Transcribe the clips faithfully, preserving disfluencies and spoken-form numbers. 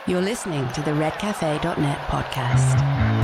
You're listening to the red cafe dot net podcast.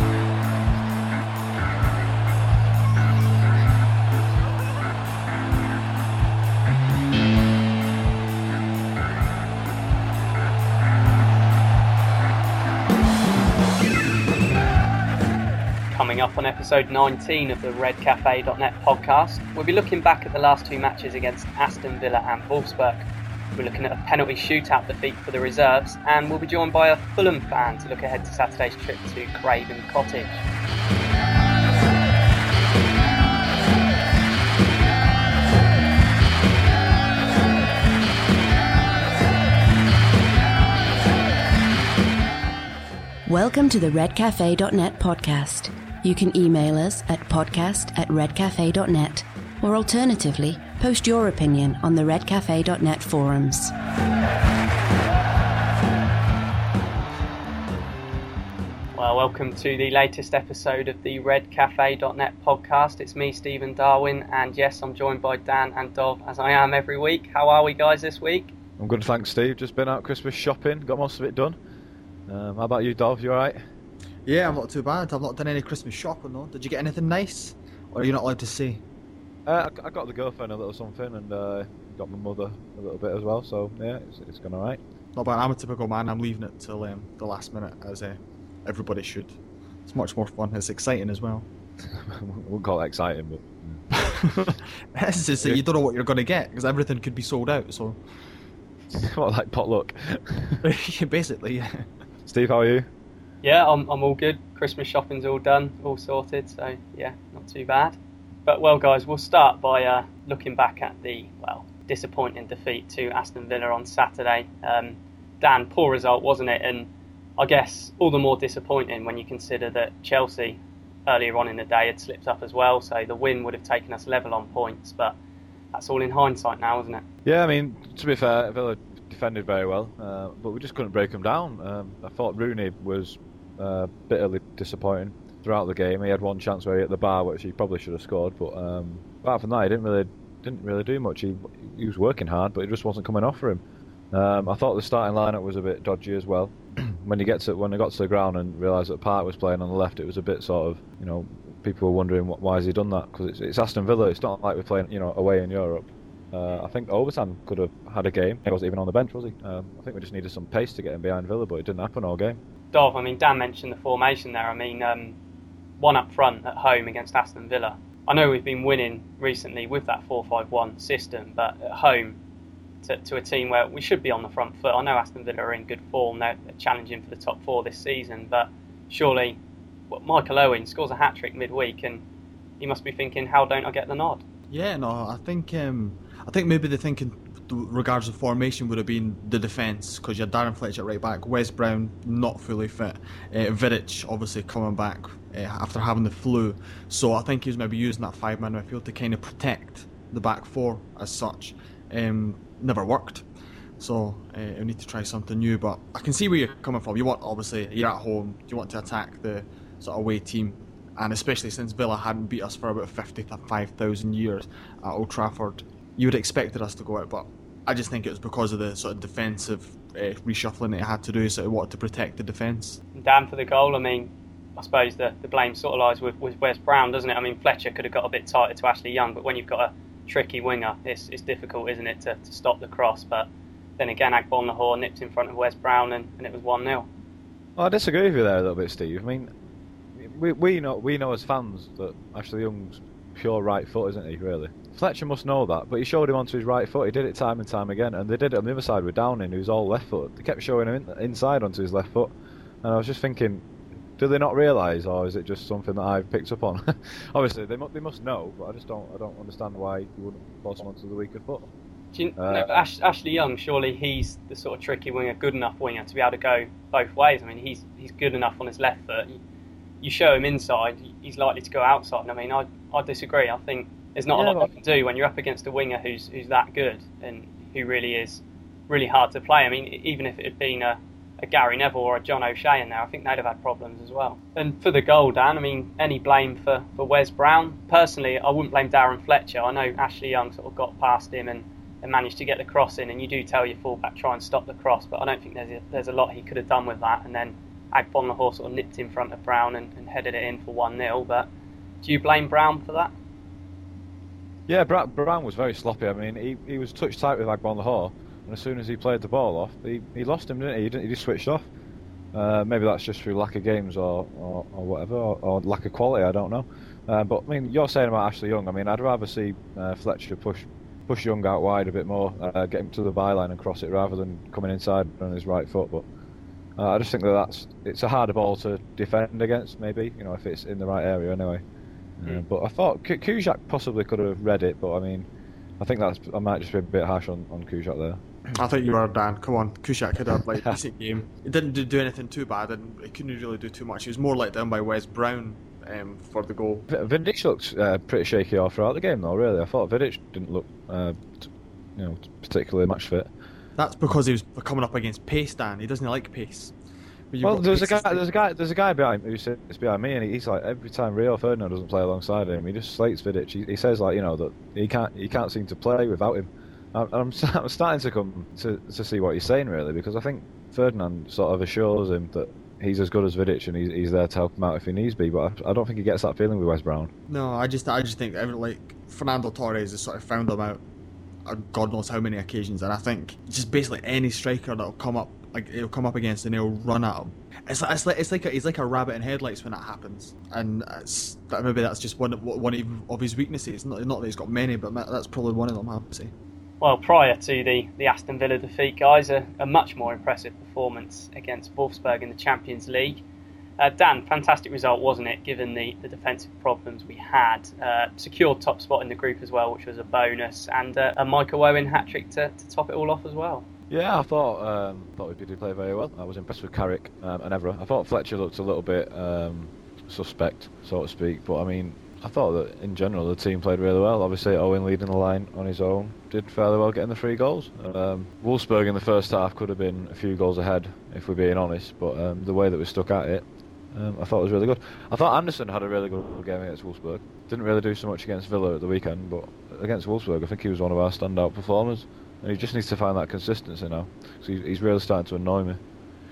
Coming up on episode nineteen of the red cafe dot net podcast, we'll be looking back at the last two matches against Aston Villa and Wolfsburg. We're looking at a penalty shootout defeat for the reserves, and we'll be joined by a Fulham fan to look ahead to Saturday's trip to Craven Cottage. Welcome to the red cafe dot net podcast. You can email us at podcast at red cafe dot net, or alternatively, post your opinion on the red cafe dot net forums. Well, welcome to the latest episode of the red cafe dot net podcast. It's me, Stephen Darwin, and yes, I'm joined by Dan and Dov, as I am every week. How are we guys this week? I'm good, thanks, Steve. Just been out Christmas shopping, got most of it done. Um, how about you, Dov? You alright? Yeah, I'm not too bad. I've not done any Christmas shopping though. Did you get anything nice? Or are you not allowed to say? Uh, I, I got the girlfriend a little something, and uh, got my mother a little bit as well, so yeah, it's, it's gone alright. Not bad. I'm a typical man. I'm leaving it till um, the last minute, as uh, everybody should. It's much more fun. It's exciting as well. I wouldn't call it exciting, but... It's just that you don't know what you're going to get, because everything could be sold out, so... What, like potluck? Basically, yeah. Steve, how are you? Yeah, I'm, I'm all good. Christmas shopping's all done, all sorted, so yeah, not too bad. But well, guys, we'll start by uh, looking back at the, well, disappointing defeat to Aston Villa on Saturday. Um, Dan, poor result, wasn't it? And I guess all the more disappointing when you consider that Chelsea earlier on in the day had slipped up as well, so the win would have taken us level on points, but that's all in hindsight now, isn't it? Yeah, I mean, to be fair, Villa defended very well, uh, but we just couldn't break them down. Um, I thought Rooney was uh, bitterly disappointing throughout the game. He had one chance where he hit the bar, which he probably should have scored, but um, apart from that, he didn't really didn't really do much. He he was working hard, but it just wasn't coming off for him. Um, I thought the starting lineup was a bit dodgy as well. when you get to when I got to the ground and realised that Park was playing on the left, it was a bit sort of, you know, people were wondering what, why has he done that, because it's, it's Aston Villa. It's not like we're playing, you know, away in Europe. Uh, I think Overton could have had a game. He wasn't even on the bench, was he? Um, I think we just needed some pace to get him behind Villa, but it didn't happen all game. Dov, I mean, Dan mentioned the formation there. I mean, um, one up front at home against Aston Villa. I know we've been winning recently with that four five one system, but at home to, to a team where we should be on the front foot. I know Aston Villa are in good form. They're, they're challenging for the top four this season, but surely well, Michael Owen scores a hat-trick midweek, and he must be thinking, how don't I get the nod? Yeah, no, I think um, I think maybe the thinking regards to formation would have been the defence, because you had Darren Fletcher at right back, Wes Brown not fully fit, uh, Vidic obviously coming back uh, after having the flu, so I think he was maybe using that five-man midfield to kind of protect the back four as such. Um, never worked, so uh, we need to try something new, but I can see where you're coming from. You want, obviously, you're at home, you want to attack the sort of away team, and especially since Villa hadn't beat us for about fifty-five thousand years at Old Trafford, you would have expected us to go out, but I just think it was because of the sort of defensive uh, reshuffling that it had to do, so it wanted to protect the defence. Dan, for the goal, I mean, I suppose the, the blame sort of lies with, with Wes Brown, doesn't it? I mean, Fletcher could have got a bit tighter to Ashley Young, but when you've got a tricky winger, it's, it's difficult, isn't it, to, to stop the cross, but then again, Agbonlahor nipped in front of Wes Brown, and, and it was one nil. Well, I disagree with you there a little bit, Steve. I mean, we we know we know as fans that Ashley Young's pure right foot, isn't he, really? Fletcher must know that, but he showed him onto his right foot. He did it time and time again, and they did it on the other side with Downing, who's all left foot. They kept showing him in, inside onto his left foot, and I was just thinking, do they not realise, or is it just something that I've picked up on? Obviously, they, mu- they must know, but I just don't I don't understand why you wouldn't force him onto the weaker foot. Do you, Uh, no, but Ash, Ashley Young, surely he's the sort of tricky winger, good enough winger to be able to go both ways. I mean, he's he's good enough on his left foot. You, you show him inside, he's likely to go outside. I mean, I I disagree. I think there's not Yeah, a lot but... you can do when you're up against a winger who's who's that good and who really is really hard to play. I mean, even if it had been a, a Gary Neville or a John O'Shea in there, I think they'd have had problems as well. And for the goal, Dan, I mean, any blame for, for Wes Brown? Personally, I wouldn't blame Darren Fletcher. I know Ashley Young sort of got past him and and managed to get the cross in, and you do tell your fullback try and stop the cross, but I don't think there's a, there's a lot he could have done with that. And then Agbonlahor sort of nipped in front of Brown and, and headed it in for one nil. But do you blame Brown for that? Yeah, Brown was very sloppy. I mean, he, he was touch tight with Agbonlahor, and as soon as he played the ball off, he, he lost him, didn't he? He, didn't, he just switched off. Uh, maybe that's just through lack of games or, or, or whatever, or, or lack of quality, I don't know. Uh, but, I mean, you're saying about Ashley Young. I mean, I'd rather see uh, Fletcher push push Young out wide a bit more, uh, get him to the byline and cross it rather than coming inside on his right foot. But uh, I just think that that's it's a harder ball to defend against, maybe, you know, if it's in the right area anyway. Mm. Uh, but I thought K- Kujak possibly could have read it, but I mean, I think that's I might just be a bit harsh on, on Kujak there. I think you were, Dan. Come on, Kujak had a like, decent game. He didn't do, do anything too bad, and he couldn't really do too much. He was more let down by Wes Brown um, for the goal. Vidic looked uh, pretty shaky all throughout the game, though. Really, I thought Vidic didn't look, uh, t- you know, particularly match fit. That's because he was coming up against pace, Dan. He doesn't like pace. Well, there's a guy, there's a guy, there's a guy behind who sits behind me, and he's like every time Rio Ferdinand doesn't play alongside him, he just slates Vidic. He, he says like, you know, that he can't, he can't seem to play without him. I'm, I'm, I'm starting to come to to see what he's saying really, because I think Ferdinand sort of assures him that he's as good as Vidic and he's, he's there to help him out if he needs be. But I, I don't think he gets that feeling with Wes Brown. No, I just, I just think like Fernando Torres has sort of found him out on God knows how many occasions, and I think just basically any striker that'll come up, like he'll come up against and he'll run at him. It's like it's like it's like a, he's like a rabbit in headlights when that happens, and it's, maybe that's just one one of his weaknesses. Not, not that he's got many, but that's probably one of them, I have to say. Well, prior to the, the Aston Villa defeat, guys, a, a much more impressive performance against Wolfsburg in the Champions League. Uh, Dan, fantastic result, wasn't it, given the, the defensive problems we had. Uh, secured top spot in the group as well, which was a bonus, and uh, a Michael Owen hat-trick to, to top it all off as well. Yeah, I thought um, thought we did play very well. I was impressed with Carrick um, and Evra. I thought Fletcher looked a little bit um, suspect, so to speak, but I mean, I thought that in general the team played really well. Obviously Owen leading the line on his own did fairly well getting the three goals. Um, Wolfsburg in the first half could have been a few goals ahead if we're being honest, but um, the way that we stuck at it, um, I thought it was really good. I thought Anderson had a really good game against Wolfsburg. Didn't really do so much against Villa at the weekend, but against Wolfsburg I think he was one of our standout performers, and he just needs to find that consistency now, because he's, he's really starting to annoy me.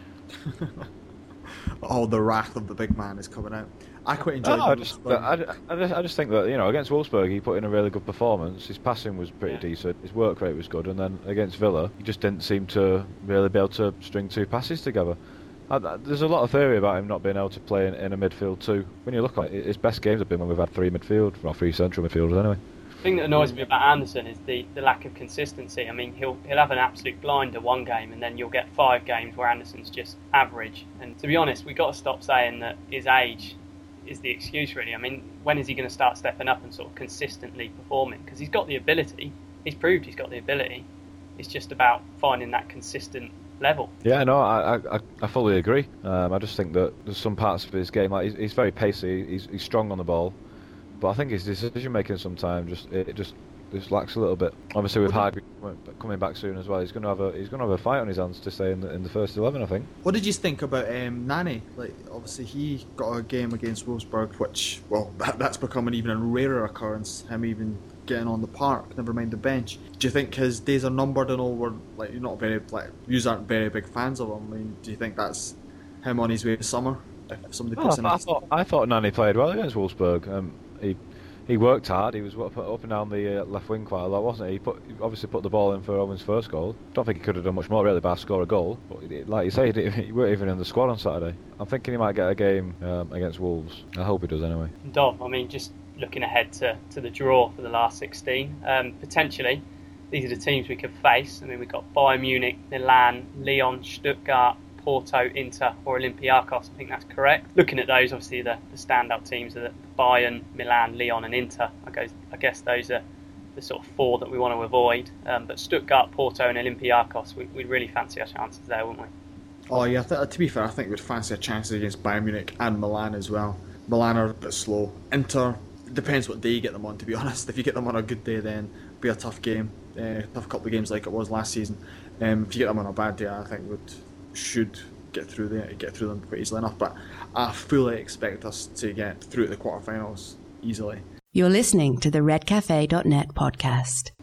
Oh, the wrath of the big man is coming out. I quite enjoyed no, I, just, I, I, just, I just think that, you know, against Wolfsburg he put in a really good performance. His passing was pretty yeah. decent, his work rate was good, and then against Villa he just didn't seem to really be able to string two passes together. I, there's a lot of theory about him not being able to play in, in a midfield too. When you look at it, his best games have been when we've had three midfield, well, three central midfielders anyway. The thing that annoys me about Anderson is the, the lack of consistency. I mean, he'll he'll have an absolute blinder one game, and then you'll get five games where Anderson's just average. And to be honest, we've got to stop saying that his age is the excuse, really. I mean, when is he going to start stepping up and sort of consistently performing? Because he's got the ability. He's proved he's got the ability. It's just about finding that consistent level. Yeah, no, I I, I fully agree. Um, I just think that there's some parts of his game, like he's, he's very pacey, he's, he's strong on the ball, but I think his decision making sometimes just it just just lacks a little bit. Obviously with Hyde coming back soon as well, he's going to have a he's going to have a fight on his hands to stay in the in the first eleven, I think. What did you think about um, Nani? Like, obviously he got a game against Wolfsburg, which well that, that's become an even rarer occurrence. Him even getting on the park, never mind the bench. Do you think his days are numbered and all? We're like you're not very like you aren't very big fans of him. I mean, do you think that's him on his way to summer? If somebody puts oh, him I, in thought, I thought Nani played well against Wolfsburg. Um, he he worked hard. He was up, up and down the uh, left wing quite a lot, wasn't he? He put he obviously put the ball in for Owen's first goal. Don't think he could have done much more really, but score a goal. But he, like you say, he, he weren't even in the squad on Saturday. I'm thinking he might get a game um, against Wolves. I hope he does anyway. Dom, I mean, just looking ahead to, to the draw for the last sixteen, um, potentially these are the teams we could face. I mean, we've got Bayern Munich, Milan, Lyon, Stuttgart, Porto, Inter or Olympiacos. I think that's correct. Looking at those, obviously the, the standout teams are the Bayern, Milan, Lyon and Inter. I guess, I guess those are the sort of four that we want to avoid. Um, but Stuttgart, Porto and Olympiacos, we, we'd really fancy our chances there, wouldn't we? Oh yeah, th- to be fair, I think we'd fancy our chances against Bayern Munich and Milan as well. Milan are a bit slow. Inter, depends what day you get them on, to be honest. If you get them on a good day, then it'll be a tough game. Uh, tough couple of games like it was last season. Um, if you get them on a bad day, I think would should get through there, get through them quite easily enough. But I fully expect us to get through to the quarterfinals easily. You're listening to the red cafe dot net podcast.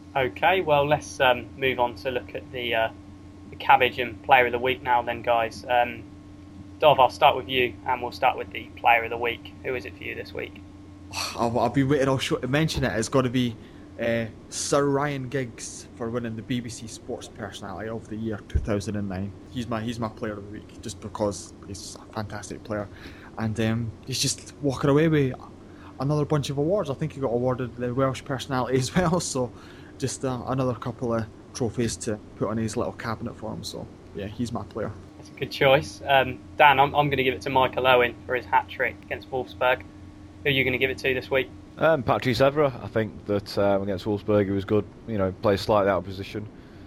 Okay, well, let's um, move on to look at the, uh, the Cabbage and Player of the Week now then, guys. Um, Dov, I'll start with you, and we'll start with the Player of the Week. Who is it for you this week? I've, I've been waiting all show to mention it. It's got to be uh, Sir Ryan Giggs for winning the B B C Sports Personality of the Year two thousand nine. He's my he's my Player of the Week, just because he's a fantastic player. And um, he's just walking away with another bunch of awards. I think he got awarded the Welsh Personality as well, so just uh, another couple of trophies to put on his little cabinet for him. So yeah, he's my player. That's a good choice. Um, Dan, I'm, I'm going to give it to Michael Owen for his hat-trick against Wolfsburg. Who are you going to give it to this week? Um, Patrice Evra. I think that um, against Wolfsburg he was good. You know, played slightly out of position.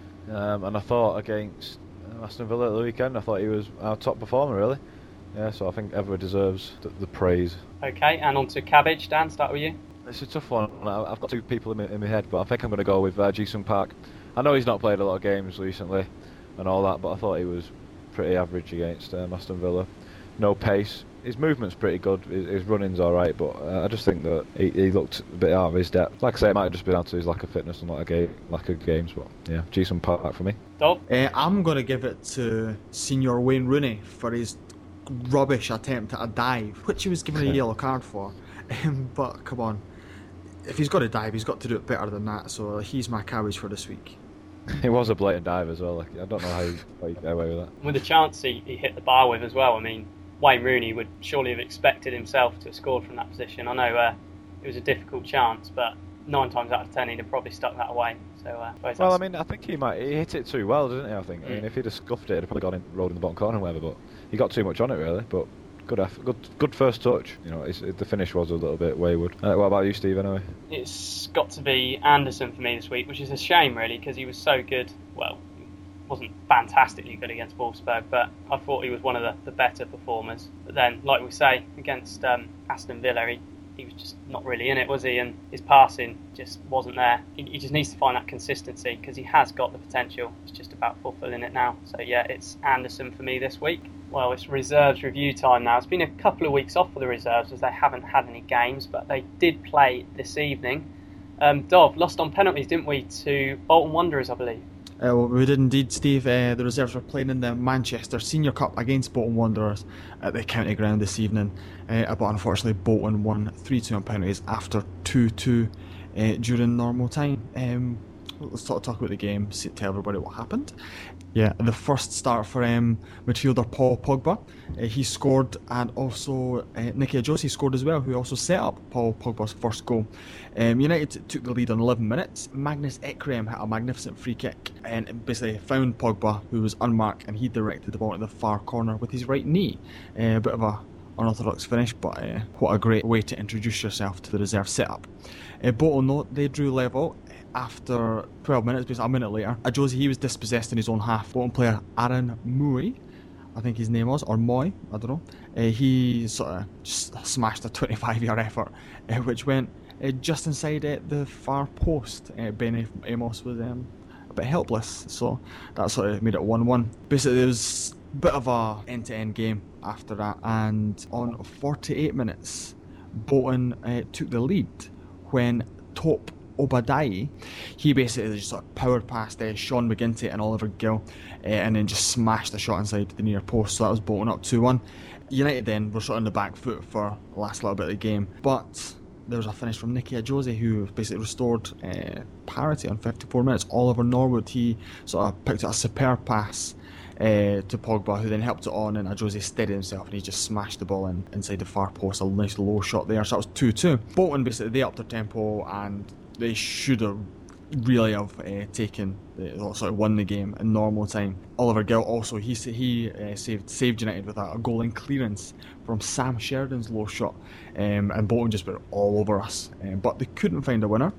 Um, and I thought against Aston Villa at the weekend, I thought he was our top performer, really. Yeah, so I think Evra deserves the, the praise. Okay, and on to Cabbage. Dan, start with you. It's a tough one. I've got two people in my, in my head, but I think I'm going to go with uh, Ji-sung Park. I know he's not played a lot of games recently and all that, but I thought he was pretty average against um, Aston Villa. No pace. His movement's pretty good. His, his running's all right, but uh, I just think that he, he looked a bit out of his depth. Like I say, it might have just been down to his lack of fitness and lack of, game, lack of games, but yeah, Ji-sung Park for me. Dov? Uh, I'm going to give it to Senior Wayne Rooney for his rubbish attempt at a dive, which he was given a yellow card for. Um, but come on, if he's got to dive, he's got to do it better than that. So he's my Cabbage for this week. It was a blatant dive as well. Like, I don't know how you, how you get away with that. With the chance he, he hit the bar with as well, I mean, Wayne Rooney would surely have expected himself to have scored from that position. I know uh, it was a difficult chance, but nine times out of ten he'd have probably stuck that away. So, uh, well, I mean, I think he might he hit it too well, didn't he? I think. Mm. I mean, if he'd have scuffed it, it'd have probably gone in, rolled in the bottom corner, or whatever. But he got too much on it, really. But good, effort, good, good first touch. You know, it's, it, the finish was a little bit wayward. Uh, what about you, Steve? Anyway, it's got to be Anderson for me this week, which is a shame, really, because he was so good. Well, he wasn't fantastically good against Wolfsburg, but I thought he was one of the, the better performers. But then, like we say, against um, Aston Villa, he, he was just not really in it, was he? And his passing just wasn't there. He, he just needs to find that consistency, because he has got the potential. It's just about fulfilling it now. So yeah, it's Anderson for me this week. Well, it's reserves review time now. It's been a couple of weeks off for the reserves as they haven't had any games, but they did play this evening. Um, Dov, lost on penalties, didn't we, to Bolton Wanderers, I believe? Uh, well, we did indeed, Steve. Uh, the reserves were playing in the Manchester Senior Cup against Bolton Wanderers at the county ground this evening. Uh, but unfortunately, Bolton won three two on penalties after two two uh, during normal time. Um, let's talk, talk about the game, see, tell everybody what happened. Yeah, the first start for um, midfielder Paul Pogba. Uh, he scored, and also uh, Nicky Ajose scored as well, who also set up Paul Pogba's first goal. Um, United took the lead on eleven minutes. Magnus Ekrem hit a magnificent free kick and basically found Pogba, who was unmarked, and he directed the ball to the far corner with his right knee. Uh, a bit of a unorthodox finish, but uh, what a great way to introduce yourself to the reserve setup. Uh, Bolton, though, they drew level after twelve minutes, basically a minute later. Ajose, he was dispossessed in his own half. Bolton player Aaron Mooy, I think his name was, or Moy, I don't know. Uh, he sort of just smashed a twenty-five yard effort, uh, which went uh, just inside uh, the far post. Uh, Ben Amos was um, a bit helpless, so that sort of made it one one. Basically, there was a bit of a end-to-end game after that, and on forty-eight minutes, Bolton uh, took the lead when Top Obadai, he basically just sort of powered past uh, Sean McGinty and Oliver Gill, uh, and then just smashed the shot inside the near post. So that was Bolton up two one. United then were sort of on the back foot for the last little bit of the game, but there was a finish from Nicky Ajose, who basically restored uh, parity on fifty-four minutes. Oliver Norwood, he sort of picked up a superb pass Uh, to Pogba, who then helped it on, and Ajose steadied himself and he just smashed the ball in inside the far post. A nice low shot there, so that was two two. Bolton basically, they upped their tempo and they should have really have uh, taken the, sort of won the game in normal time. Oliver Gill also, he he uh, saved saved United with a, a goal in clearance from Sam Sheridan's low shot, um, and Bolton just went all over us, um, but they couldn't find a winner,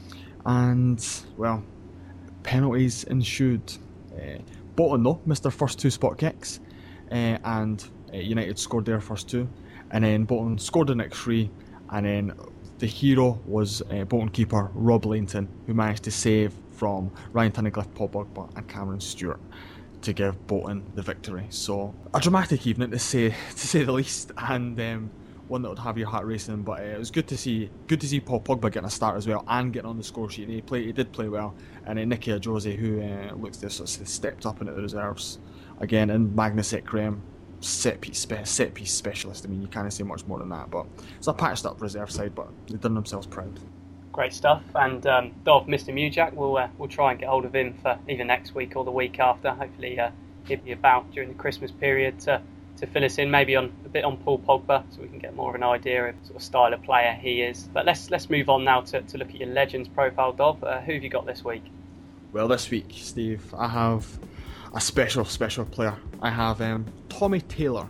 and well, penalties ensued. uh, Bolton, though, missed their first two spot kicks, uh, and uh, United scored their first two, and then Bolton scored the next three, and then the hero was uh, Bolton keeper Rob Lainton, who managed to save from Ryan Tunnicliffe, Paul Pogba and Cameron Stewart to give Bolton the victory. So a dramatic evening, to say to say the least, and um, one that would have your heart racing. But uh, it was good to see good to see Paul Pogba getting a start as well and getting on the score sheet. And he played, he did play well. And uh, Nicky Ajose, who uh, looks to have sort of stepped up into the reserves again, and Magnus Ekrem, set piece spe- set piece specialist. I mean, you can't say much more than that. But it's a patched up reserve side, but they've done themselves proud. Great stuff. And um, Dov, Mister Mujak, we'll uh, we'll try and get hold of him for either next week or the week after. Hopefully, uh, he'll be about during the Christmas period to. to fill us in, maybe on a bit on Paul Pogba, so we can get more of an idea of sort of style of player he is. But let's let's move on now to, to look at your Legends profile, Dov. Uh, who have you got this week? Well, this week, Steve, I have a special, special player. I have um, Tommy Taylor,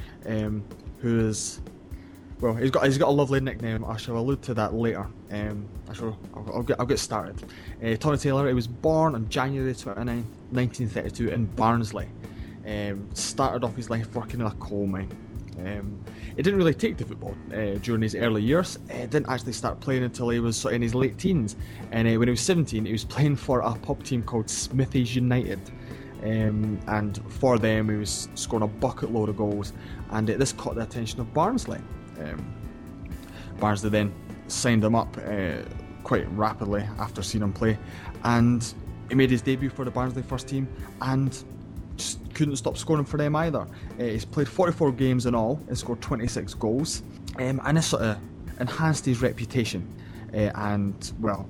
um, who is, well, he's got he's got a lovely nickname. I shall allude to that later. Um, I shall, I'll, I'll get I'll get started. Uh, Tommy Taylor, he was born on January twenty-ninth, nineteen thirty-two in Barnsley. Um, started off his life working in a coal mine. Um, he didn't really take to football uh, during his early years. He uh, didn't actually start playing until he was sort of in his late teens. And uh, when he was seventeen, he was playing for a pub team called Smithies United. Um, and for them, he was scoring a bucket load of goals. And uh, this caught the attention of Barnsley. Um, Barnsley then signed him up uh, quite rapidly after seeing him play. And he made his debut for the Barnsley first team. And just couldn't stop scoring for them either. Uh, he's played forty-four games in all and scored twenty-six goals, um, and this sort of enhanced his reputation. Uh, and well,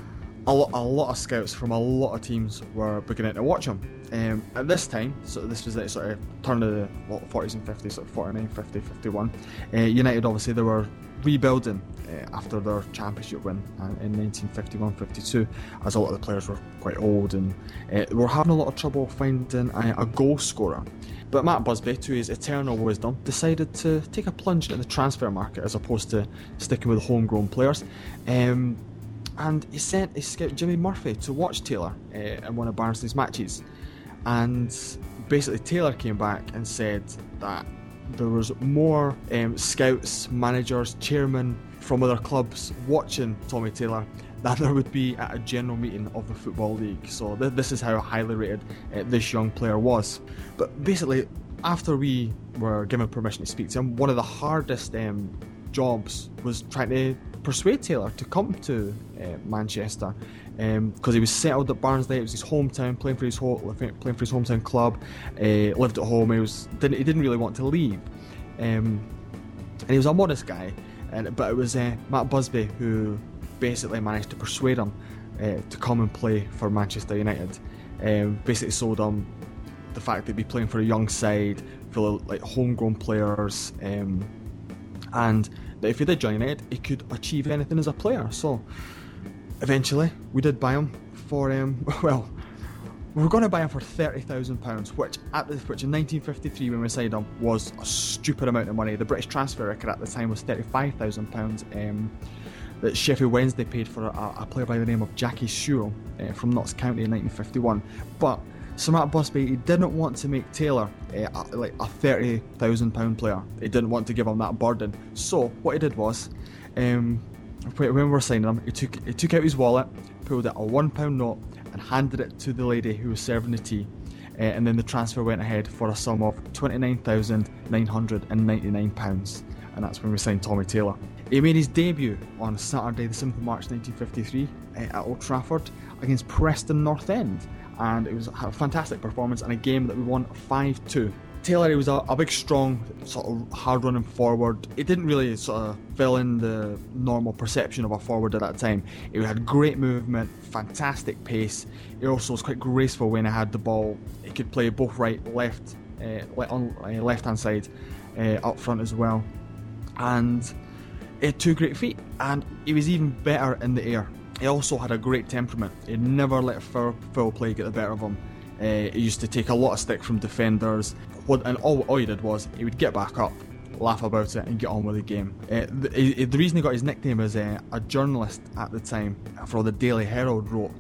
a lot, a lot of scouts from a lot of teams were beginning to watch him. Um, at this time, so this was at sort of turn of the what, forties and fifties, sort of forty-nine, fifty, fifty-one. Uh, United obviously they were rebuilding uh, after their championship win uh, in nineteen fifty-one fifty-two, as a lot of the players were quite old and uh, were having a lot of trouble finding a, a goal scorer. But Matt Busby, to his eternal wisdom, decided to take a plunge into the transfer market as opposed to sticking with homegrown players. Um, and he sent his scout Jimmy Murphy to watch Taylor uh, in one of Barnsley's matches. And basically Taylor came back and said that there was more um, scouts, managers, chairmen from other clubs watching Tommy Taylor than there would be at a general meeting of the Football League. So th- this is how highly rated uh, this young player was. But basically, after we were given permission to speak to him, one of the hardest um, jobs was trying to persuade Taylor to come to uh, Manchester, because um, he was settled at Barnsley. It was his hometown, playing for his home, playing for his hometown club. Uh, lived at home. He was didn't he didn't really want to leave, um, and he was a modest guy. And but it was uh, Matt Busby who basically managed to persuade him uh, to come and play for Manchester United. Um, basically sold him the fact that he'd be playing for a young side full of like homegrown players, um, and that if he did join United, he could achieve anything as a player. So eventually, we did buy him for um, well, we were going to buy him for thirty thousand pounds, which at the, which in nineteen fifty-three when we signed him was a stupid amount of money. The British transfer record at the time was thirty-five thousand pounds. Um, that Sheffield Wednesday paid for a, a player by the name of Jackie Sewell uh, from Notts County in nineteen fifty-one. But Sir Matt Busby, he didn't want to make Taylor uh, a, like a thirty thousand pound player. He didn't want to give him that burden. So what he did was, um, when we were signing him, he took he took out his wallet, pulled out a one pound note, and handed it to the lady who was serving the tea. Uh, and then the transfer went ahead for a sum of twenty-nine thousand nine hundred ninety-nine pounds. And that's when we signed Tommy Taylor. He made his debut on Saturday the seventh of March nineteen fifty-three uh, at Old Trafford against Preston North End. And it was a fantastic performance and a game that we won five two. Taylor, he was a, a big, strong, sort of hard-running forward. He didn't really sort of fill in the normal perception of a forward at that time. He had great movement, fantastic pace. He also was quite graceful when he had the ball. He could play both right, left, uh, on uh, left-hand side, uh, up front as well. And he had two great feet, and he was even better in the air. He also had a great temperament. He never let foul, foul play get the better of him. Uh, he used to take a lot of stick from defenders, and all, all he did was he would get back up, laugh about it, and get on with the game. Uh, the, the reason he got his nickname is uh, a journalist at the time for the Daily Herald wrote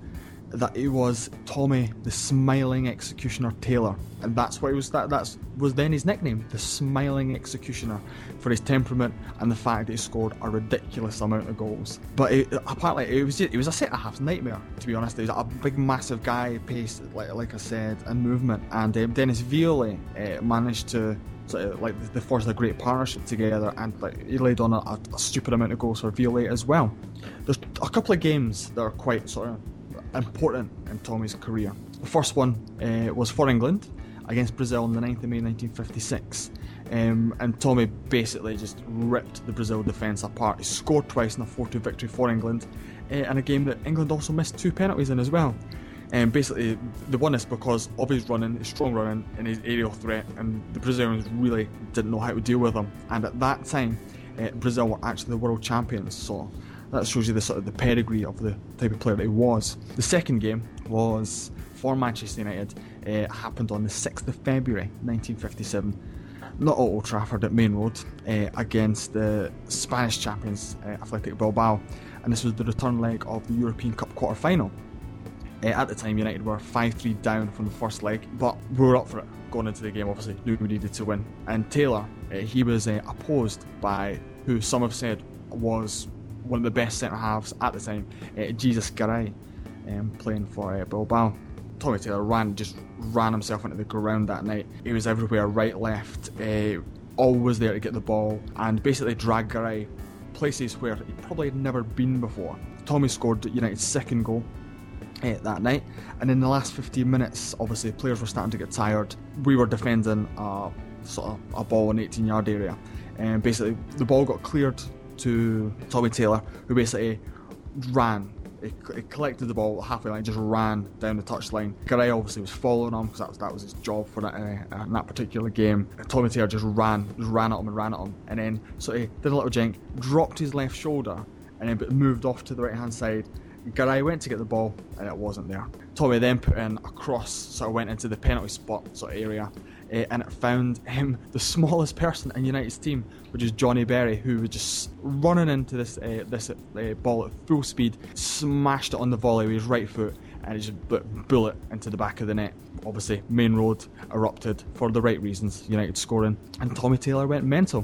that it was Tommy the Smiling Executioner Taylor, and that's what he was. That that's was then his nickname, the Smiling Executioner, for his temperament and the fact that he scored a ridiculous amount of goals. But it, apparently, it was it was a centre half's nightmare, to be honest. He was a big, massive guy, pace, like like I said, and movement. And um, Dennis Violi uh, managed to. Sort of, like they forced a great partnership together, and like he laid on a, a, a stupid amount of goals for Violi as well. There's a couple of games that are quite sort of important in Tommy's career. The first one uh, was for England against Brazil on the ninth of May nineteen fifty-six, um, and Tommy basically just ripped the Brazil defence apart. He scored twice in a four two victory for England, uh, in a game that England also missed two penalties in as well. And um, basically, they won this because of his running, his strong running, and his aerial threat, and the Brazilians really didn't know how to deal with him. And at that time, uh, Brazil were actually the world champions, so that shows you the sort of the pedigree of the type of player that he was. The second game was for Manchester United. It uh, happened on the sixth of February nineteen fifty-seven, not at Old Trafford, at Main Road, uh, against the Spanish champions, uh, Athletic Bilbao, and this was the return leg of the European Cup quarter-final. Uh, at the time, United were five three down from the first leg, but we were up for it going into the game. Obviously, knew we needed to win. And Taylor, uh, he was uh, opposed by who some have said was one of the best centre-halves at the time, uh, Jesus Garay, um, playing for uh, Bilbao. Tommy Taylor ran, just ran himself into the ground that night. He was everywhere, right, left, uh, always there to get the ball, and basically dragged Garay places where he probably had never been before. Tommy scored United's second goal Uh, that night, and in the last fifteen minutes, obviously players were starting to get tired. We were defending a sort of a ball in eighteen yard area, and basically the ball got cleared to Tommy Taylor, who basically ran. He, he collected the ball halfway line, just ran down the touchline. Garay obviously was following him because that was that was his job for that uh, in that particular game. Tommy Taylor just ran, just ran at him and ran at him, and then so he did a little jink, dropped his left shoulder, and then moved off to the right hand side. Garay went to get the ball and it wasn't there. Tommy then put in a cross, sort of went into the penalty spot sort of area, uh, and it found him the smallest person in United's team, which is Johnny Berry, who was just running into this uh, this uh, ball at full speed, smashed it on the volley with his right foot, and it just put a bullet into the back of the net. Obviously, Main Road erupted for the right reasons, United scoring, and Tommy Taylor went mental.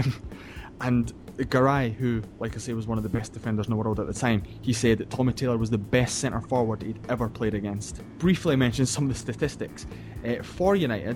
And Garay, who, like I say, was one of the best defenders in the world at the time, he said that Tommy Taylor was the best centre forward he'd ever played against. Briefly mentioned some of the statistics. Uh, for United,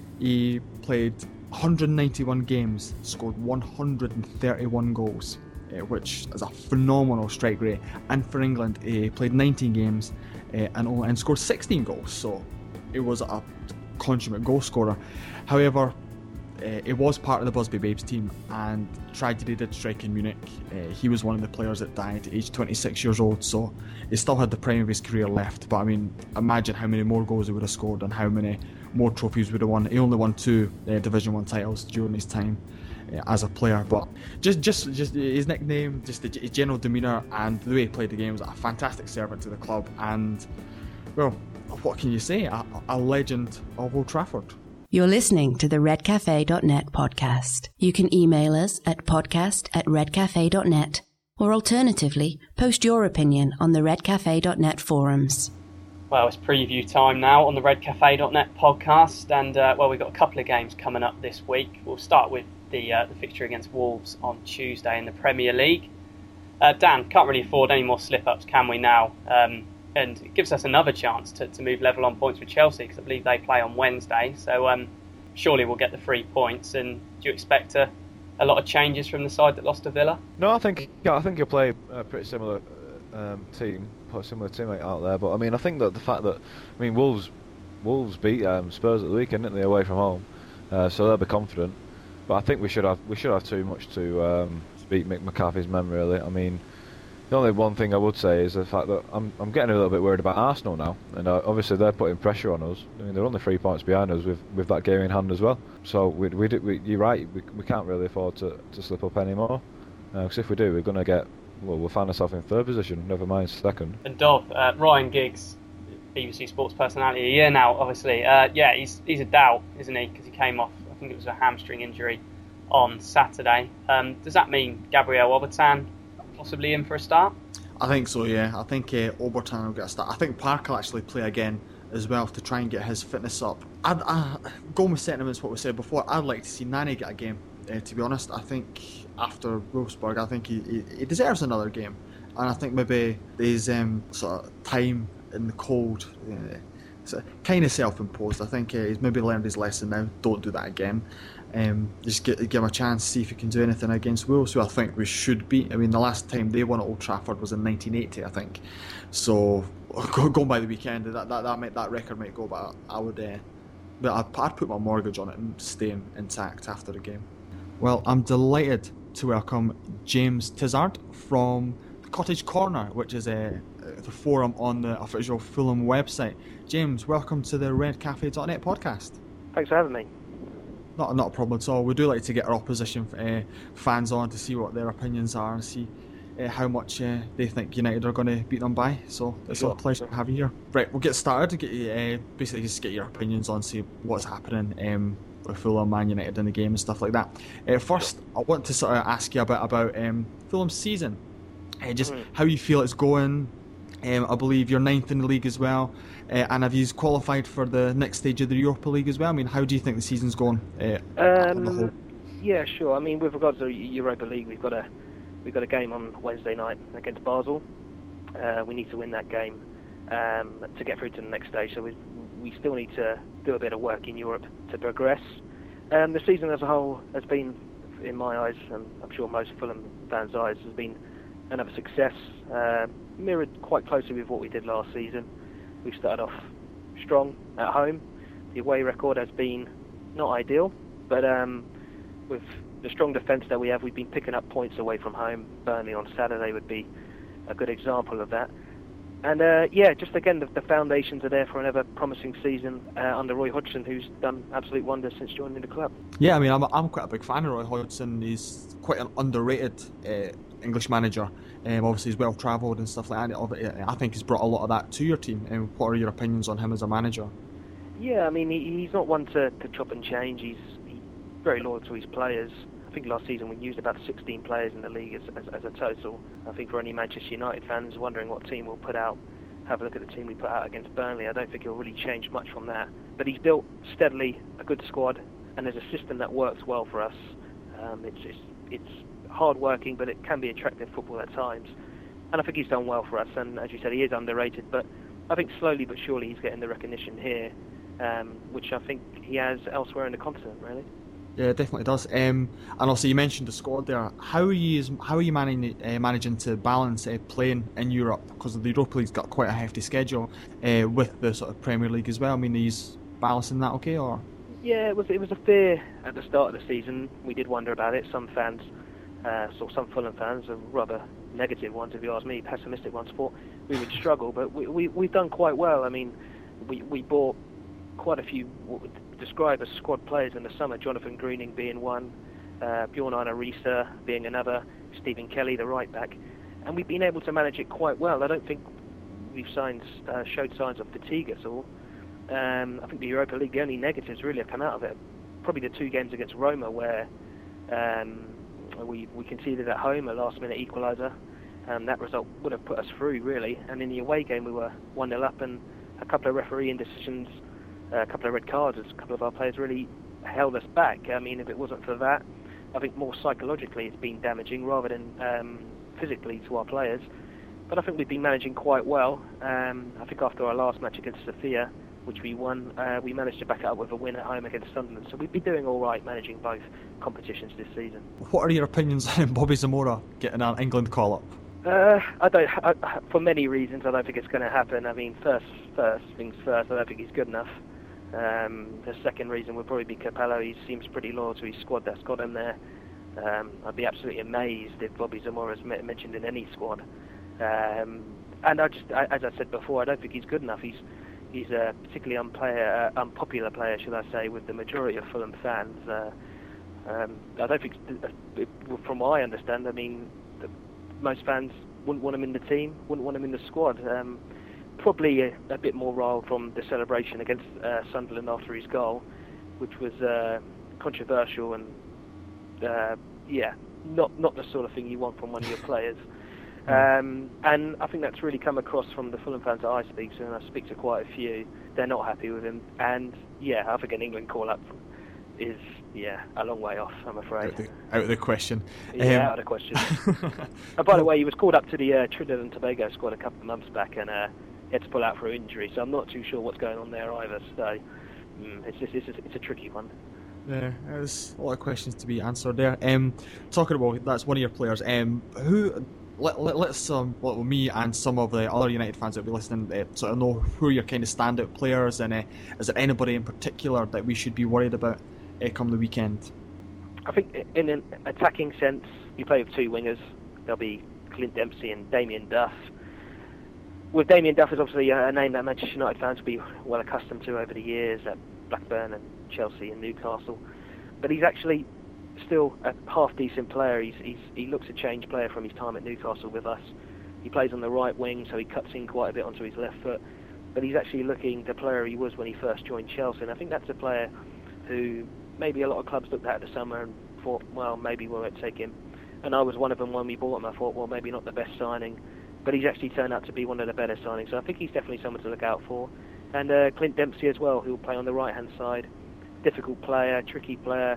he played one hundred ninety-one games, scored one hundred thirty-one goals, uh, which is a phenomenal strike rate. And for England, he played nineteen games uh, and, and scored sixteen goals, so he was a consummate goal scorer. However, Uh, he was part of the Busby Babes team, and tragedy did strike in Munich. Uh, he was one of the players that died at age twenty-six years old, so he still had the prime of his career left. But I mean, imagine how many more goals he would have scored and how many more trophies would have won. He only won two uh, Division One titles during his time uh, as a player, but just, just, just his nickname, just his general demeanour, and the way he played the game was a fantastic servant to the club. And well, what can you say? A, a legend of Old Trafford. You're listening to the red cafe dot net podcast. You can email us at podcast at red cafe dot net, or alternatively, post your opinion on the red cafe dot net forums. Well, it's preview time now on the red cafe dot net podcast, and uh, well, we've got a couple of games coming up this week. We'll start with the uh, the fixture against Wolves on Tuesday in the Premier League. Uh, Dan, can't really afford any more slip-ups, can we now? Um, And it gives us another chance to, to move level on points with Chelsea, because I believe they play on Wednesday. So um, surely we'll get the three points. And do you expect a, a lot of changes from the side that lost to Villa? No, I think yeah, I think you'll play a pretty similar um, team, a similar teammate out there. But I mean, I think that the fact that I mean Wolves Wolves beat um, Spurs at the weekend, didn't they, away from home? Uh, so they'll be confident. But I think we should have we should have too much to um, beat Mick McCarthy's men. Really, I mean. The only one thing I would say is the fact that I'm I'm getting a little bit worried about Arsenal now, and uh, obviously they're putting pressure on us. I mean, they're only three points behind us with, with that game in hand as well. So we we, do, we you're right, we we can't really afford to, to slip up anymore. Because uh, if we do, we're going to get well, we'll find ourselves in third position, never mind second. And Dov, uh, Ryan Giggs, B B C Sports Personality of the Year now, obviously. Uh, yeah, he's he's a doubt, isn't he? Because he came off, I think it was a hamstring injury on Saturday. Um, does that mean Gabriel Obertan possibly in for a start? I think so, yeah. I think uh, Obertan will get a start. I think Park will actually play again as well to try and get his fitness up. I'd, I, going with sentiments, what we said before, I'd like to see Nani get a game, uh, to be honest. I think after Wolfsburg, I think he, he, he deserves another game. And I think maybe his um, sort of time in the cold, uh, it's kind of self-imposed. I think uh, he's maybe learned his lesson now. Don't do that again. Um, just get, give him a chance, see if he can do anything against Wolves, who I think we should beat. I mean, the last time they won at Old Trafford was in nineteen eighty, I think. So, going by the weekend, that that that, might, that record might go, but I, I would, uh, but I'd, I'd put my mortgage on it and stay intact after the game. Well, I'm delighted to welcome James Tizard from the Cottage Corner, which is a the forum on the official Fulham website. James, welcome to the red cafe dot net podcast. Thanks for having me. Not, not a problem at all. We do like to get our opposition uh, fans on to see what their opinions are and see uh, how much uh, they think United are going to beat them by. So it's sure, a pleasure sure. to have you here. Right, we'll get started. Get you, uh, basically just get your opinions on, see what's happening um, with Fulham, Man United in the game and stuff like that. Uh, first, I want to sort of ask you a bit about um, Fulham's season. Uh, just mm. how you feel it's going. Um, I believe you're ninth in the league as well, uh, and have you qualified for the next stage of the Europa League as well? I mean, how do you think the season's going? Uh, um, on the whole? Yeah, sure. I mean, with regards to the Europa League, we've got a we've got a game on Wednesday night against Basel. Uh, we need to win that game um, to get through to the next stage. So we we still need to do a bit of work in Europe to progress. Um, the season as a whole has been, in my eyes, and I'm sure most Fulham fans' eyes, has been another success. Uh, mirrored quite closely with what we did last season. We started off strong at home. The away record has been not ideal, but um, with the strong defence that we have, we've been picking up points away from home. Burnley on Saturday would be a good example of that. And uh, yeah, just again, the, the foundations are there for another promising season uh, under Roy Hodgson, who's done absolute wonders since joining the club. Yeah, I mean, I'm, I'm quite a big fan of Roy Hodgson. He's quite an underrated uh, English manager. Um, obviously, he's well travelled and stuff like that. I think he's brought a lot of that to your team. Um, what are your opinions on him as a manager? Yeah, I mean, he, he's not one to, to chop and change. He's, he's very loyal to his players. I think last season we used about sixteen players in the league as, as, as a total. I think for any Manchester United fans wondering what team we'll put out, have a look at the team we put out against Burnley. I don't think he'll really change much from that. But he's built steadily a good squad, and there's a system that works well for us. Um, it's, it's it's hard working, but it can be attractive football at times. And I think he's done well for us. And as you said, he is underrated. But I think slowly but surely he's getting the recognition here, um, which I think he has elsewhere in the continent, really. Yeah, it definitely does. Um, and also, you mentioned the squad there. How are you how are you managing uh, managing to balance uh, playing in Europe, because the Europa League's got quite a hefty schedule uh, with the sort of Premier League as well? I mean, are you balancing that okay, or? Yeah, it was it was a fear at the start of the season. We did wonder about it. Some fans, uh, so some Fulham fans, are rather negative ones, if you ask me, pessimistic ones, thought we would struggle. But we, we we've done quite well. I mean, we we bought quite a few what would describe as squad players in the summer. Jonathan Greening being one, uh, Bjorn Einar Riise being another, Stephen Kelly the right back, and we've been able to manage it quite well. I don't think we've signs, uh, showed signs of fatigue at all. Um, I think the Europa League, the only negatives really have come out of it. Probably the two games against Roma where um, we we conceded at home a last-minute equaliser, and that result would have put us through really. And in the away game we were one nil up, and a couple of referee indecisions, a couple of red cards, as a couple of our players really held us back. I mean, if it wasn't for that, I think more psychologically it's been damaging rather than um, physically to our players. But I think we've been managing quite well. Um, I think after our last match against Sofia, which we won, uh, we managed to back it up with a win at home against Sunderland. So we've been doing all right managing both competitions this season. What are your opinions on Bobby Zamora getting an England call-up? Uh, I don't. I, for many reasons, I don't think it's going to happen. I mean, first, first things first, I don't think he's good enough. Um, the second reason would probably be Capello. He seems pretty loyal to his squad that's got him there. Um, I'd be absolutely amazed if Bobby Zamora is mentioned in any squad. Um, and I just, as I said before, I don't think he's good enough. He's he's a particularly unplayer, uh, unpopular player, should I say, with the majority of Fulham fans. Uh, um, I don't think, from what I understand, I mean, the, most fans wouldn't want him in the team, wouldn't want him in the squad. Um, Probably a, a bit more riled from the celebration against uh, Sunderland after his goal, which was uh, controversial and uh, yeah, not not the sort of thing you want from one of your players. Um, and I think that's really come across from the Fulham fans that I speak to, and I speak to quite a few. They're not happy with him. And, yeah, I think an England call-up is, yeah, a long way off, I'm afraid. Out of the, out of the question. Yeah, Um, out of the question. And by the way, he was called up to the uh, Trinidad and Tobago squad a couple of months back, and uh, he had to pull out for injury, so I'm not too sure what's going on there either. So mm, it's, just, it's, just, it's a tricky one. Yeah, there's a lot of questions to be answered there. Um, talking about, that's one of your players. Um, who... Let, let, let's, um, well, me and some of the other United fans that will be listening uh, sort of know who your kind of standout players, and uh, is there anybody in particular that we should be worried about uh, come the weekend? I think in an attacking sense, you play with two wingers. There'll be Clint Dempsey and Damien Duff. With Damien Duff is obviously a name that Manchester United fans will be well accustomed to over the years at Blackburn and Chelsea and Newcastle. But he's actually still a half-decent player. He's, he's, he looks a changed player from his time at Newcastle with us. He plays on the right wing, so he cuts in quite a bit onto his left foot. But he's actually looking the player he was when he first joined Chelsea. And I think that's a player who maybe a lot of clubs looked at in the summer and thought, well, maybe we won't take him. And I was one of them when we bought him. I thought, well, maybe not the best signing. But he's actually turned out to be one of the better signings. So I think he's definitely someone to look out for. And uh, Clint Dempsey as well, who will play on the right-hand side. Difficult player, tricky player.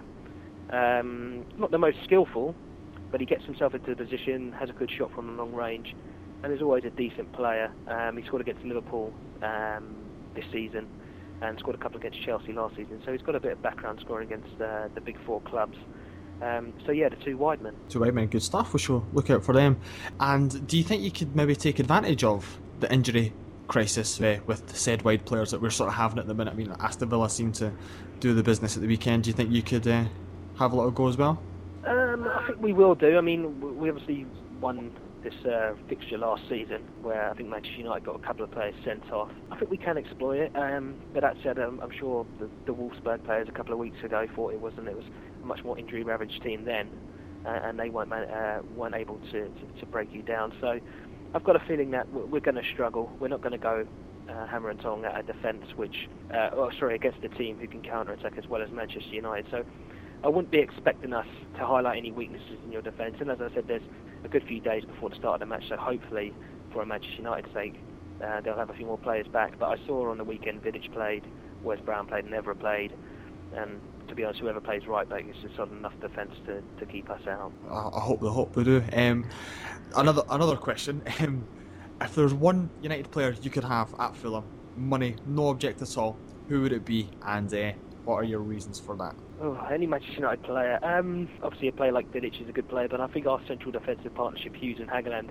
Um, not the most skillful, but he gets himself into the position, has a good shot from long range, and is always a decent player. Um, he scored against Liverpool um, this season, and scored a couple against Chelsea last season. So he's got a bit of background scoring against uh, the big four clubs. Um, so yeah, the two wide men. Two wide men, good stuff. We shall look out for them. And do you think you could maybe take advantage of the injury crisis uh, with the said wide players that we're sort of having at the minute? I mean, Aston Villa seem to do the business at the weekend. Do you think you could Uh, have a little go as well? Um, I think we will do. I mean, we obviously won this uh, fixture last season where I think Manchester United got a couple of players sent off. I think we can exploit it. Um, but that said, um, I'm sure the, the Wolfsburg players a couple of weeks ago thought it wasn't. It was a much more injury-ravaged team then, uh, and they weren't uh, weren't able to, to, to break you down. So I've got a feeling that we're going to struggle. We're not going to go uh, hammer and tong at a defence, which, uh, oh, sorry, against a team who can counter-attack as well as Manchester United. So I wouldn't be expecting us to highlight any weaknesses in your defence. And as I said, there's a good few days before the start of the match, so hopefully, for a Manchester United sake, uh, they'll have a few more players back. But I saw on the weekend Vidic played, Wes Brown played, and Evra played. And to be honest, whoever plays right back is just sort of enough defence to, to keep us out. I, I hope they hope they do. Um, another another question. Um, if there's one United player you could have at Fulham, money, no object at all, who would it be, and uh, what are your reasons for that? Oh, any Manchester United player. Um, obviously, a player like Vidic is a good player, but I think our central defensive partnership, Hughes and Hageland,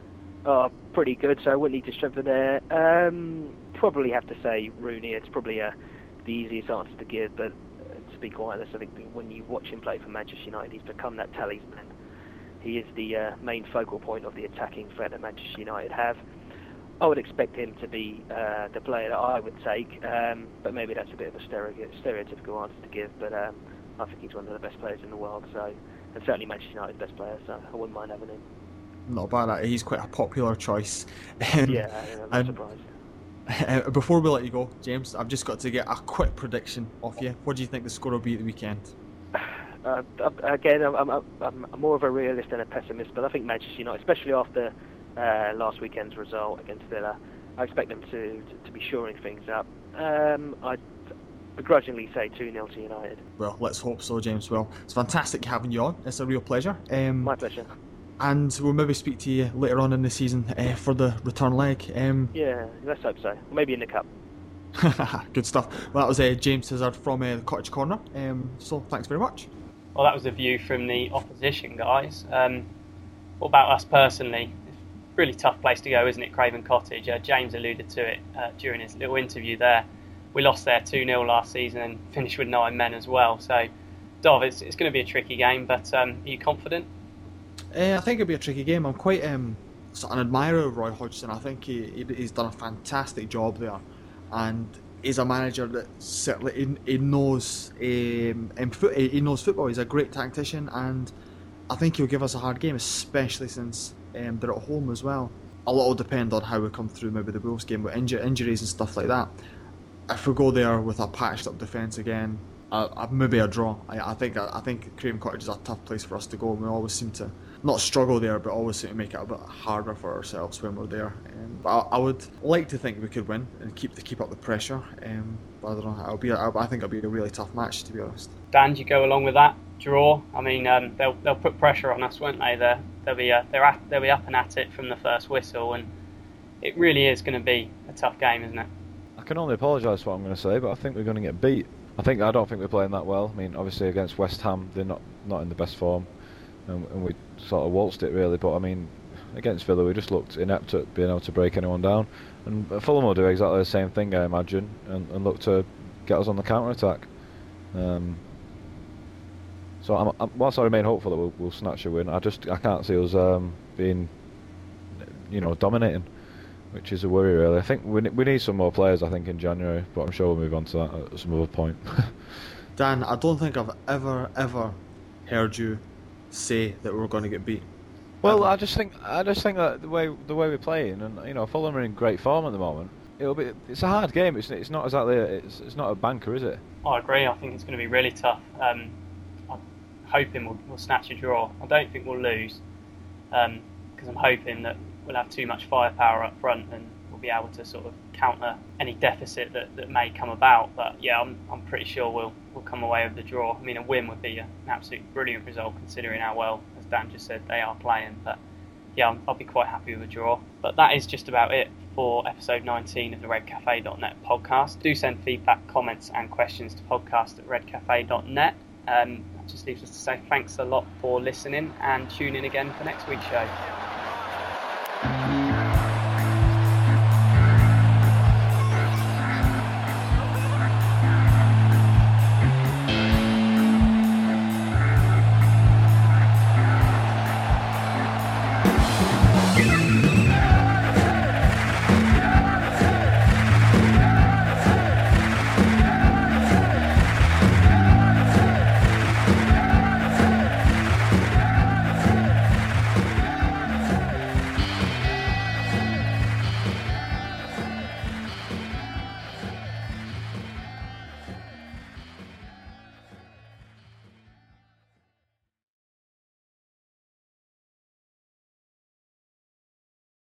are pretty good, so I wouldn't need to strengthen there. Um, probably have to say Rooney. It's probably uh, the easiest answer to give, but uh, to be quite honest, I think when you watch him play for Manchester United, he's become that talisman. He is the uh, main focal point of the attacking threat that Manchester United have. I would expect him to be uh, the player that I would take, um, but maybe that's a bit of a stereo- stereotypical answer to give, but um, I think he's one of the best players in the world, so, and certainly Manchester United's best player, so I wouldn't mind having him. Not bad, he's quite a popular choice. Um, yeah, I'm not surprised. Uh, before we let you go, James, I've just got to get a quick prediction off you. What do you think the score will be at the weekend? Uh, again, I'm, I'm, I'm more of a realist than a pessimist, but I think Manchester United, especially after Uh, last weekend's result against Villa, I expect them to, to, to be shoring things up. Um, I'd begrudgingly say two nil to United. Well, let's hope so, James. Well, it's fantastic having you on. It's a real pleasure. Um, My pleasure. And we'll maybe speak to you later on in the season uh, for the return leg. Um, yeah, let's hope so. Maybe in the Cup. Good stuff. Well, that was uh, James Hazard from uh, the Cottage Corner. Um, so, thanks very much. Well, that was a view from the opposition, guys. Um, what about us personally? Really tough place to go, isn't it, Craven Cottage? Uh, James alluded to it uh, during his little interview there. We lost there two nil last season and finished with nine men as well. So, Dov, it's, it's going to be a tricky game, but um, are you confident? Uh, I think it'll be a tricky game. I'm quite um, sort of an admirer of Roy Hodgson. I think he, he he's done a fantastic job there, and he's a manager that certainly he, he knows um, he knows football. He's a great tactician, and I think he'll give us a hard game, especially since Um, they're at home as well. A lot will depend on how we come through maybe the Wolves game with inju- injuries and stuff like that. If we go there with a patched up defence again, uh, uh, maybe a draw. I, I think I, I think Craven Cottage is a tough place for us to go. We always seem to not struggle there, but always seem to make it a bit harder for ourselves when we're there. Um, but I, I would like to think we could win and keep to keep up the pressure. Um, but I don't know. It'll be. A, I think it'll be a really tough match, to be honest. Dan, do you go along with that draw? I mean, um, they'll they'll put pressure on us, won't they? They're, they'll be uh, they're at, they'll be up and at it from the first whistle, and it really is going to be a tough game, isn't it? I can only apologise for what I'm going to say, but I think we're going to get beat. I think I don't think we're playing that well. I mean, obviously against West Ham, they're not not in the best form, and, and we sort of waltzed it really. But I mean, against Villa, we just looked inept at being able to break anyone down, and Fulham will do exactly the same thing, I imagine, and, and look to get us on the counter attack. Um, so I'm, I'm, whilst I remain hopeful that we'll, we'll snatch a win, I just I can't see us um, being, you know, dominating, which is a worry really. I think we we need some more players, I think, in January, but I'm sure we'll move on to that at some other point. Dan, I don't think I've ever ever heard you say that we're going to get beat. Well, Ever. I just think I just think that the way the way we're playing, and you know, Fulham are in great form at the moment. It'll be it's a hard game. It's it's not exactly a, it's it's not a banker, is it? I agree. I think it's going to be really tough. Um, I'm hoping we'll, we'll snatch a draw. I don't think we'll lose, because um, I'm hoping that we'll have too much firepower up front and we'll be able to sort of counter any deficit that, that may come about. But yeah, I'm I'm pretty sure we'll we'll come away with the draw. I mean, a win would be an absolutely brilliant result considering how well, as Dan just said, they are playing. But yeah, I'm, I'll be quite happy with a draw. But that is just about it for episode nineteen of the red cafe dot net podcast. Do send feedback, comments and questions to podcast at red cafe dot net. Um, that just leaves us to say thanks a lot for listening and tune in again for next week's show.